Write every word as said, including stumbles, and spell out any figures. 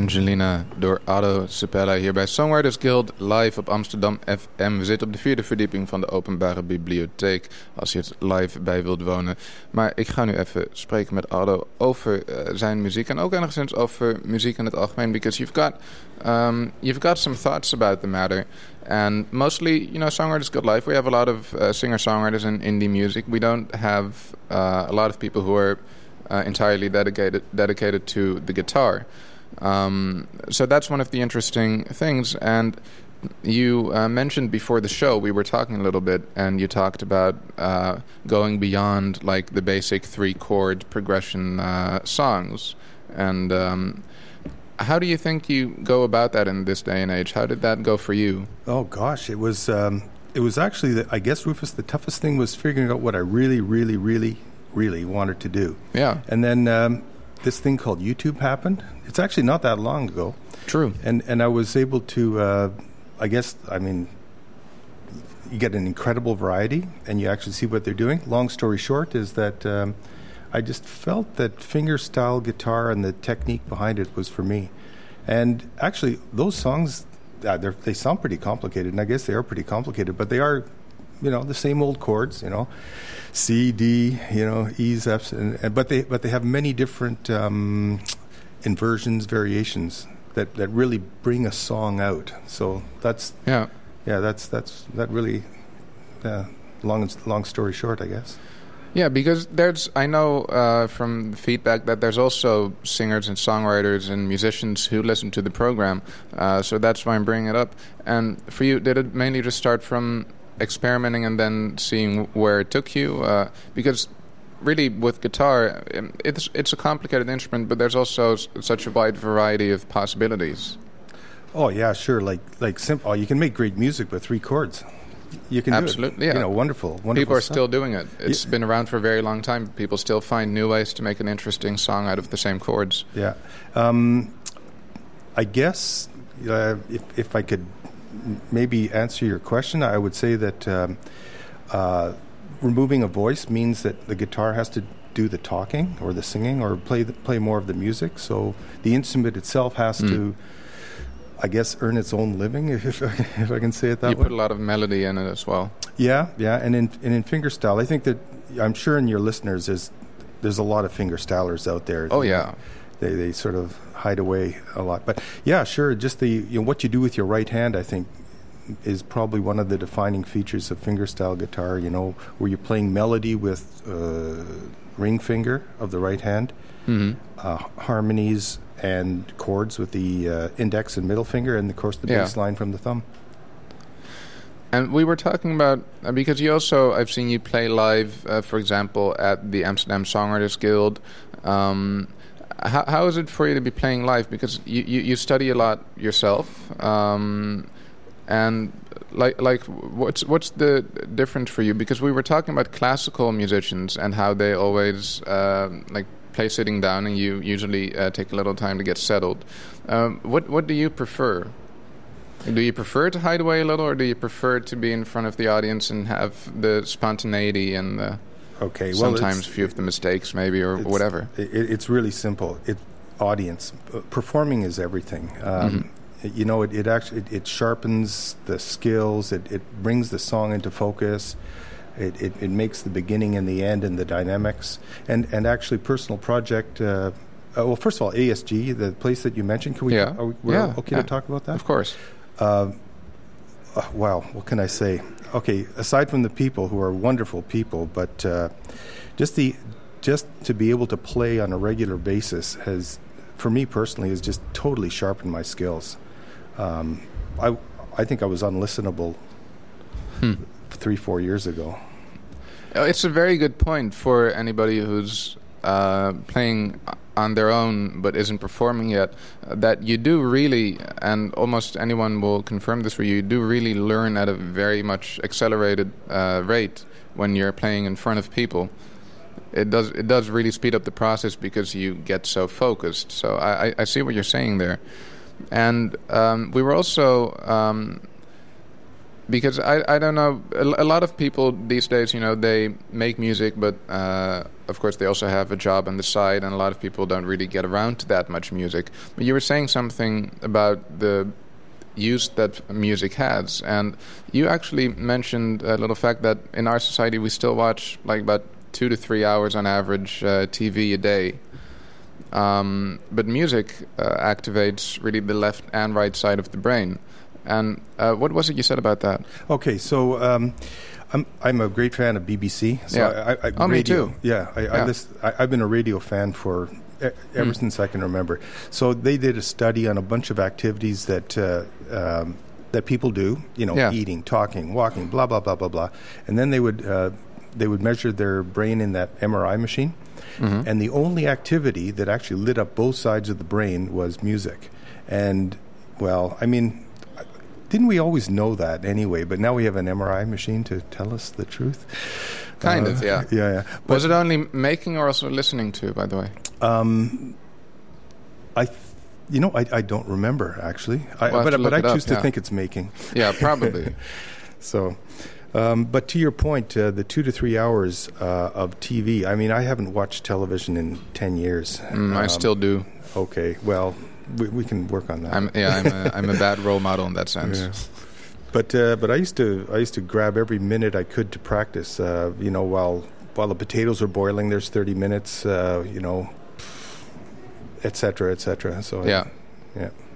Angelina door Ado Sepella hier bij Songwriters Guild live op Amsterdam F M. We zitten op de vierde verdieping van de Openbare Bibliotheek als je het live bij wilt wonen. Maar ik ga nu even spreken met Ado over uh, zijn muziek en ook enigszins over muziek in het algemeen, because you've got um, you've got some thoughts about the matter. And mostly, you know, Songwriters Guild Live, we have a lot of uh, singer-songwriters in indie music. We don't have uh, a lot of people who are uh, entirely dedicated dedicated to the guitar. Um, so that's one of the interesting things. And you uh, mentioned before the show, we were talking a little bit, and you talked about uh, going beyond like the basic three-chord progression uh, songs. And um, how do you think you go about that in this day and age? How did that go for you? Oh gosh, it was um, it was actually, the, I guess, Rufus, the toughest thing was figuring out what I really, really, really, really wanted to do. Yeah. And then um, this thing called YouTube happened. It's actually not that long ago. True. And and I was able to, uh, I guess, I mean, you get an incredible variety, and you actually see what they're doing. Long story short is that um, I just felt that fingerstyle guitar and the technique behind it was for me. And actually, those songs, uh, they sound pretty complicated, and I guess they are pretty complicated, but they are, you know, the same old chords, you know, C, D, you know, E's, F's, and, and but they but they have many different um, inversions, variations that, that really bring a song out. So that's yeah, yeah, that's that's that really uh, long long story short, I guess. Yeah, because there's, I know uh, from feedback that there's also singers and songwriters and musicians who listen to the program, uh, so that's why I'm bringing it up. And for you, did it mainly just start from experimenting and then seeing where it took you? Uh, because really, with guitar, it's it's a complicated instrument, but there's also s- such a wide variety of possibilities. Oh yeah, sure. Like like simple. Oh, you can make great music with three chords. You can Absolutely, do it. yeah. You know, wonderful, wonderful. People are stuff. still doing it. It's Yeah. been around for a very long time. People still find new ways to make an interesting song out of the same chords. Yeah. Um, I guess uh, if if I could m- maybe answer your question, I would say that um, uh, removing a voice means that the guitar has to do the talking or the singing or play the, play more of the music. So the instrument itself has Mm. to, I guess, earn its own living, if, if I can say it that You way. put a lot of melody in it as well. Yeah, yeah, and in and in fingerstyle, I think that I'm sure in your listeners is there's a lot of fingerstylers out there. Oh yeah, They they sort of hide away a lot, but yeah, sure. Just the you know, what you do with your right hand, I think, is probably one of the defining features of fingerstyle guitar. You know, where you're playing melody with uh, ring finger of the right hand, mm-hmm. uh, harmonies and chords with the uh, index and middle finger, and of course the Yeah. bass line from the thumb. And we were talking about, uh, because you also, I've seen you play live, uh, for example, at the Amsterdam Songwriters Guild. Um, how, how is it for you to be playing live? Because you, you, you study a lot yourself. Um, and like like what's what's the difference for you? Because we were talking about classical musicians and how they always uh, like play sitting down, and you usually uh, take a little time to get settled. Um, what what do you prefer? Do you prefer to hide away a little, or do you prefer to be in front of the audience and have the spontaneity and the Okay, well, sometimes it's- a few of the mistakes, maybe, or It's- whatever? It, it's really simple. It audience uh, performing is everything. Um, it- you know, it, it actually it, it sharpens the skills. It, it brings the song into focus. It, it it makes the beginning and the end and the dynamics. And and actually, personal project. Uh, uh, well, first of all, A S G, the place that you mentioned. Can we? Yeah. Are we we're Yeah, okay yeah. to talk about that? Of course. Uh, uh, wow, what can I say? Okay, aside from the people who are wonderful people, but uh, just the just to be able to play on a regular basis has, for me personally, has just totally sharpened my skills. Um, I I think I was unlistenable Hmm. three four years ago. Oh, it's a very good point for anybody who's uh, playing on their own but isn't performing yet, uh, that you do really, and almost anyone will confirm this for you, you do really learn at a very much accelerated uh, rate when you're playing in front of people. It does it does really speed up the process because you get so focused. So I, I, I see what you're saying there. And um, we were also... Um, Because I, I don't know, a, a lot of people these days, you know, they make music, but uh, of course they also have a job on the side, and a lot of people don't really get around to that much music. But you were saying something about the use that music has, and you actually mentioned a little fact that in our society we still watch like about two to three hours on average uh, T V a day. Um, but music uh, activates really the left and right side of the brain. And uh, what was it you said about that? Okay, so um, I'm I'm a great fan of B B C. So Yeah. I, I, Oh, me radio, too. Yeah, I, Yeah. I listen, I, I've been a radio fan for e- ever Mm. since I can remember. So they did a study on a bunch of activities that uh, um, that people do. You know, Yeah. eating, talking, walking, blah blah blah blah blah. And then they would uh, they would measure their brain in that M R I machine. Mhm. And the only activity that actually lit up both sides of the brain was music. And, well, I mean, didn't we always know that anyway? But now we have an M R I machine to tell us the truth. Kind Uh, of, yeah. Yeah, yeah. Was it only making or also listening to, by the way? Um, I, th- you know, I, I don't remember actually. I, We'll have but to but look I it up, choose to yeah. think it's making. Yeah, probably. So, um, but to your point, uh, the two to three hours uh, of T V. I mean, I haven't watched television in ten years. Mm, I Um, still do. Okay, well, we, we can work on that. I'm, yeah, I'm a, I'm a bad role model in that sense. Yeah. But uh, but I used to I used to grab every minute I could to practice. Uh, you know, while while the potatoes are boiling, there's thirty minutes. Uh, you know, et cetera, et cetera. So Yeah. yeah.